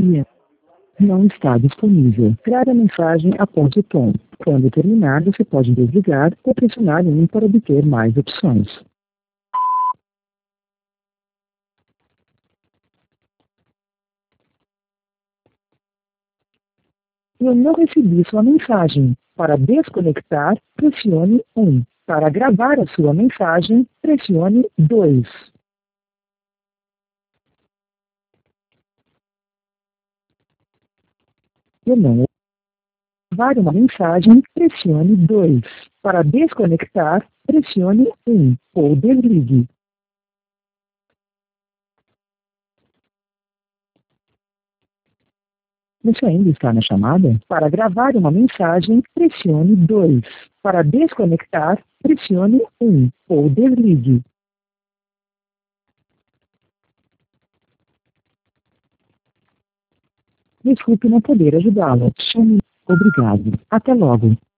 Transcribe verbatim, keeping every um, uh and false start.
fotografia. Não está disponível. Grave a mensagem após o tom. Quando terminar, você pode desligar ou pressionar um para obter mais opções. Eu não recebi sua mensagem. Para desconectar, pressione um. Para gravar a sua mensagem, pressione dois. Eu não gravar uma mensagem, pressione dois. Para desconectar, pressione um ou desligue. Você ainda está na chamada? Para gravar uma mensagem, pressione dois. Para desconectar, pressione um ou desligue. Desculpe não poder ajudá-lo. Chame. Obrigado. Até logo.